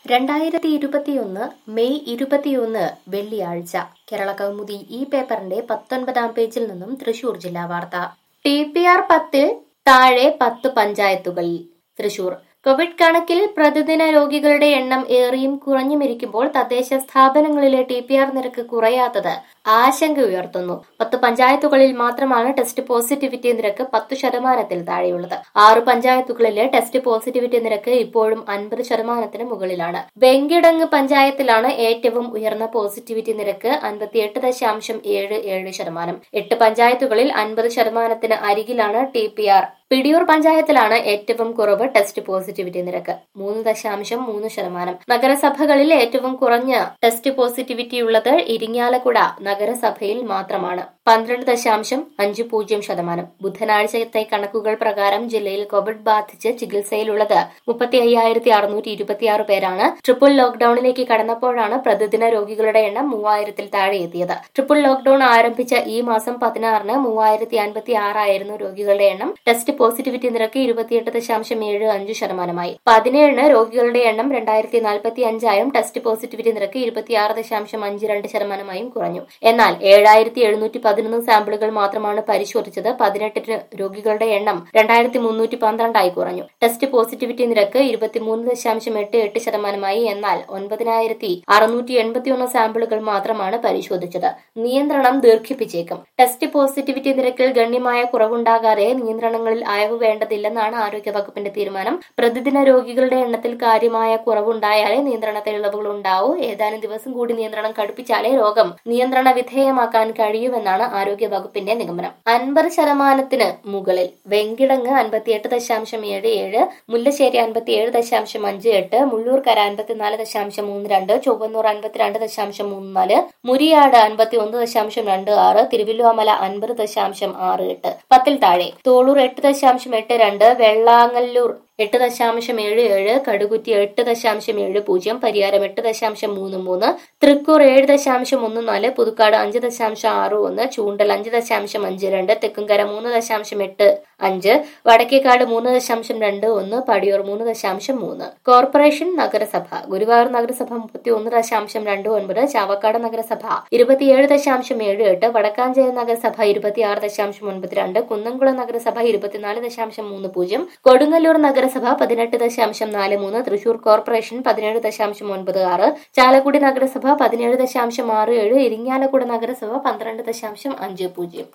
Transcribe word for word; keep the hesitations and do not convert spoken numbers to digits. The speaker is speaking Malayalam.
രണ്ടായിരത്തി ഇരുപത്തിയൊന്ന് മെയ് ഇരുപത്തിയൊന്ന് വെള്ളിയാഴ്ച കേരള കൗമുദി ഈ പേപ്പറിന്റെ പത്തൊൻപതാം പേജിൽ നിന്നും തൃശൂർ ജില്ലാ വാർത്ത. ടി പി ആർ പത്തിൽ താഴെ പത്ത് പഞ്ചായത്തുകളിൽ. തൃശൂർ കോവിഡ് കണക്കിൽ പ്രതിദിന രോഗികളുടെ എണ്ണം ഏറിയും കുറഞ്ഞുമിരിക്കുമ്പോൾ തദ്ദേശ സ്ഥാപനങ്ങളിലെ ടി പി ആർ നിരക്ക് കുറയാത്തത് ആശങ്ക ഉയർത്തുന്നു. പത്ത് പഞ്ചായത്തുകളിൽ മാത്രമാണ് ടെസ്റ്റ് പോസിറ്റിവിറ്റി നിരക്ക് പത്തു ശതമാനത്തിൽ താഴെയുള്ളത്. ആറ് പഞ്ചായത്തുകളിലെ ടെസ്റ്റ് പോസിറ്റിവിറ്റി നിരക്ക് ഇപ്പോഴും അൻപത് ശതമാനത്തിന് മുകളിലാണ്. വെങ്കിടങ്ങ് പഞ്ചായത്തിലാണ് ഏറ്റവും ഉയർന്ന പോസിറ്റിവിറ്റി നിരക്ക് അൻപത്തിയെട്ട് ദശാംശം ഏഴ് ഏഴ് ശതമാനം. എട്ട് പഞ്ചായത്തുകളിൽ അൻപത് ശതമാനത്തിന് അരികിലാണ് ടി പി ആർ. പിടിയൂർ പഞ്ചായത്തിലാണ് ഏറ്റവും കുറവ് ടെസ്റ്റ് പോസിറ്റിവിറ്റി നിരക്ക് മൂന്ന് ദശാംശം മൂന്ന് ശതമാനം. നഗരസഭകളിൽ ഏറ്റവും കുറഞ്ഞ ടെസ്റ്റ് പോസിറ്റിവിറ്റി ഉള്ളത് ഇരിങ്ങാലക്കുട നഗരസഭയിൽ മാത്രമാണ്, പന്ത്രണ്ട് ദശാംശം അഞ്ച് പൂജ്യം ശതമാനം. ബുധനാഴ്ചത്തെ കണക്കുകൾ പ്രകാരം ജില്ലയിൽ കോവിഡ് ബാധിച്ച് ചികിത്സയിലുള്ളത് മുപ്പത്തി അയ്യായിരത്തി അറുന്നൂറ്റി ഇരുപത്തിയാറ് പേരാണ്. ട്രിപ്പിൾ ലോക്ഡൌണിലേക്ക് കടന്നപ്പോഴാണ് പ്രതിദിന രോഗികളുടെ എണ്ണം മൂവായിരത്തിൽ താഴെ എത്തിയത്. ട്രിപ്പിൾ ലോക്ഡൌൺ ആരംഭിച്ച ഈ മാസം പതിനാറിന് മൂവായിരത്തി അൻപത്തി ആറായിരുന്നു രോഗികളുടെ എണ്ണം. ടെസ്റ്റ് പോസിറ്റിവിറ്റി നിരക്ക് ഇരുപത്തിയെട്ട് ദശാംശം ഏഴ് അഞ്ച് ശതമാനമായി. പതിനേഴിന് രോഗികളുടെ എണ്ണം രണ്ടായിരത്തി നാൽപ്പത്തി അഞ്ചായും ടെസ്റ്റ് പോസിറ്റിവിറ്റി നിരക്ക് ഇരുപത്തിയാറ് ദശാംശം അഞ്ച് രണ്ട് ശതമാനമായും കുറഞ്ഞു. എന്നാൽ ഏഴായിരത്തി എഴുന്നൂറ്റി പതിനൊന്ന് സാമ്പിളുകൾ മാത്രമാണ് പരിശോധിച്ചത്. പതിനെട്ടിന് രോഗികളുടെ എണ്ണം രണ്ടായിരത്തി മുന്നൂറ്റി പന്ത്രണ്ടായി കുറഞ്ഞു. ടെസ്റ്റ് പോസിറ്റിവിറ്റി നിരക്ക് ഇരുപത്തിമൂന്ന് ദശാംശം എട്ട് എട്ട് ശതമാനമായി. എന്നാൽ ഒൻപതിനായിരത്തി അറുന്നൂറ്റി എൺപത്തിയൊന്ന് സാമ്പിളുകൾ മാത്രമാണ് പരിശോധിച്ചത്. നിയന്ത്രണം ദീർഘിപ്പിച്ചേക്കും. ടെസ്റ്റ് പോസിറ്റിവിറ്റി നിരക്കിൽ ഗണ്യമായ കുറവുണ്ടാകാതെ നിയന്ത്രണങ്ങളിൽ അയവ് വേണ്ടതില്ലെന്നാണ് ആരോഗ്യവകുപ്പിന്റെ തീരുമാനം. പ്രതിദിന രോഗികളുടെ എണ്ണത്തിൽ കാര്യമായ കുറവുണ്ടായാലേ നിയന്ത്രണത്തിൽ ഇളവുകൾ ഉണ്ടാവൂ. ഏതാനും ദിവസം കൂടി നിയന്ത്രണം കടുപ്പിച്ചാലേ രോഗം നിയന്ത്രണ വിധേയമാക്കാൻ കഴിയുമെന്നാണ് ആരോഗ്യ വകുപ്പിന്റെ നിഗമനം. അൻപത് ശതമാനത്തിന് മുകളിൽ വെങ്കിടങ്ങ് അൻപത്തിയെട്ട് ദശാംശം ഏഴ് ഏഴ്, മുല്ലശ്ശേരി അൻപത്തിയേഴ് ദശാംശം അഞ്ച് എട്ട്, മുള്ളൂർക്കര അൻപത്തിനാല് ദശാംശം മൂന്ന് രണ്ട്, ചൊവ്വന്നൂർ അൻപത്തിരണ്ട് ദശാംശം മൂന്ന് നാല്, മുരിയാട് അൻപത്തി ഒന്ന് ദശാംശം രണ്ട് ആറ്, തിരുവല്ലോമല അൻപത് ദശാംശം ആറ് എട്ട്, പത്തിൽ താഴെ. തോളൂർ എട്ട് ദശാംശം എട്ട് രണ്ട്, വെള്ളാങ്ങല്ലൂർ എട്ട് ദശാംശം ഏഴ് ഏഴ്, കടുകുറ്റി എട്ട് ദശാംശം ഏഴ് പൂജ്യം, പരിയാരം എട്ട് ദശാംശം മൂന്ന് മൂന്ന്, തൃക്കൂർ ഏഴ് ദശാംശം ഒന്ന് നാല്, പുതുക്കാട് അഞ്ച് ദശാംശം ആറ് ഒന്ന്, ചൂണ്ടൽ അഞ്ച് ദശാംശം അഞ്ച് രണ്ട്, തെക്കുംകര മൂന്ന് ദശാംശം എട്ട് അഞ്ച്, വടക്കേക്കാട് മൂന്ന് ദശാംശം രണ്ട് ഒന്ന്, പടിയൂർ മൂന്ന് ദശാംശം മൂന്ന്. കോർപ്പറേഷൻ നഗരസഭ ഗുരുവായൂർ നഗരസഭ മുപ്പത്തി ഒന്ന് ദശാംശം രണ്ട് ഒൻപത്, ചാവക്കാട് നഗരസഭ ഇരുപത്തിയേഴ് ദശാംശം ഏഴ് എട്ട്, വടക്കാഞ്ചേരി നഗരസഭ ഇരുപത്തിയാറ് ദശാംശം ഒൻപത് രണ്ട്, കുന്നംകുളം നഗരസഭ ഇരുപത്തിനാല് ദശാംശം മൂന്ന് പൂജ്യം, കൊടുങ്ങല്ലൂർ നഗരസഭ പതിനെട്ട് ദശാംശം നാല് മൂന്ന്, തൃശൂർ കോർപ്പറേഷൻ പതിനേഴ് ദശാംശം ഒൻപത് ആറ്, ചാലക്കുടി നഗരസഭ പതിനേഴ് ദശാംശം ആറ് ഏഴ്, ഇരിങ്ങാലക്കുട നഗരസഭ പന്ത്രണ്ട് ദശാംശം അഞ്ച് പൂജ്യം.